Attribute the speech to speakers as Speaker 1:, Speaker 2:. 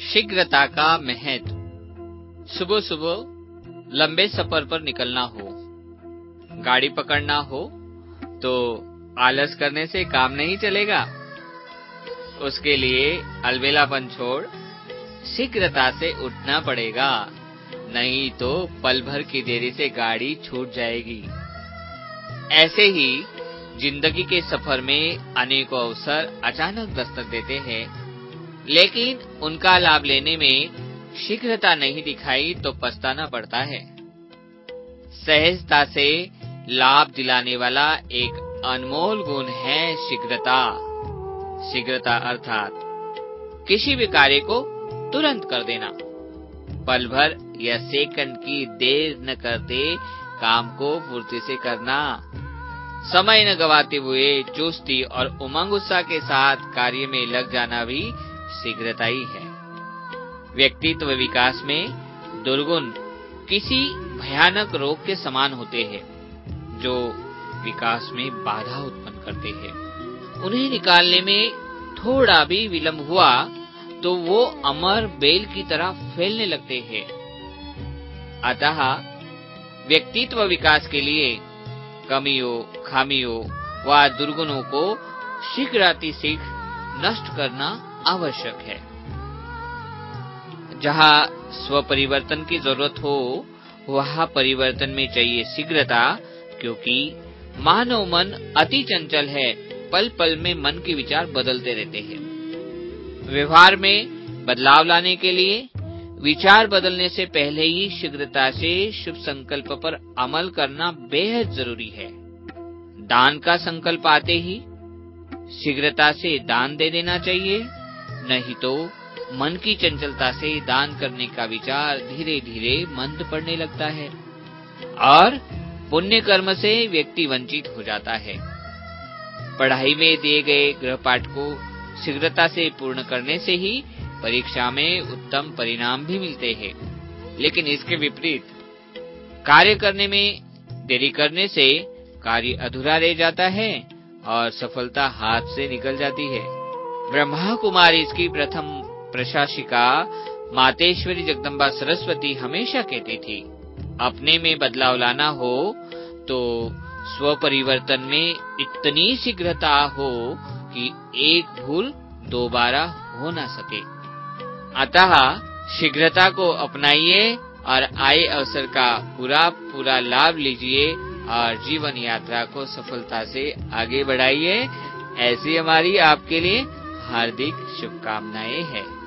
Speaker 1: शीघ्रता का महत्व। सुबह सुबह लंबे सफर पर निकलना हो, गाड़ी पकड़ना हो तो आलस करने से काम नहीं चलेगा। उसके लिए अलबेलापन छोड़ शीघ्रता से उठना पड़ेगा, नहीं तो पल भर की देरी से गाड़ी छूट जाएगी। ऐसे ही जिंदगी के सफर में अनेकों अवसर अचानक दस्तक देते हैं, लेकिन उनका लाभ लेने में शीघ्रता नहीं दिखाई तो पछताना पड़ता है। सहजता से लाभ दिलाने वाला एक अनमोल गुण है शीघ्रता। शीघ्रता अर्थात किसी भी कार्य को तुरंत कर देना, पल भर या सेकंड की देर न करते काम को फुर्ती से करना, समय न गवाते हुए चुस्ती और उमंग उत्साह के साथ कार्य में लग जाना भी शीघ्रता ही है। व्यक्तित्व विकास में दुर्गुण किसी भयानक रोग के समान होते हैं, जो विकास में बाधा उत्पन्न करते हैं। उन्हें निकालने में थोड़ा भी विलंब हुआ तो वो अमर बेल की तरह फैलने लगते हैं। अतः व्यक्तित्व विकास के लिए कमियों, खामियों व दुर्गुणों को शीघ्रातिशीघ्र नष्ट करना आवश्यक है। जहाँ स्व परिवर्तन की जरूरत हो, वहाँ परिवर्तन में चाहिए शीघ्रता, क्योंकि मानव मन अति चंचल है, पल पल में मन के विचार बदलते रहते हैं। व्यवहार में बदलाव लाने के लिए विचार बदलने से पहले ही शीघ्रता से शुभ संकल्प पर अमल करना बेहद जरूरी है। दान का संकल्प आते ही शीघ्रता से दान दे देना चाहिए, नहीं तो मन की चंचलता से दान करने का विचार धीरे धीरे मंद पड़ने लगता है और पुण्य कर्म से व्यक्ति वंचित हो जाता है। पढ़ाई में दिए गए गृहपाठ को शीघ्रता से पूर्ण करने से ही परीक्षा में उत्तम परिणाम भी मिलते हैं, लेकिन इसके विपरीत कार्य करने में देरी करने से कार्य अधूरा रह जाता है और सफलता हाथ से निकल जाती है। ब्रह्मा कुमारी इसकी प्रथम प्रशासिका मातेश्वरी जगदम्बा सरस्वती हमेशा कहती थी, अपने में बदलाव लाना हो तो स्व परिवर्तन में इतनी शीघ्रता हो कि एक भूल दोबारा हो ना सके। अतः शीघ्रता को अपनाइए और आए अवसर का पूरा लाभ लीजिए और जीवन यात्रा को सफलता से आगे बढ़ाइए। ऐसी हमारी आपके लिए हार्दिक शुभकामनाएं हैं।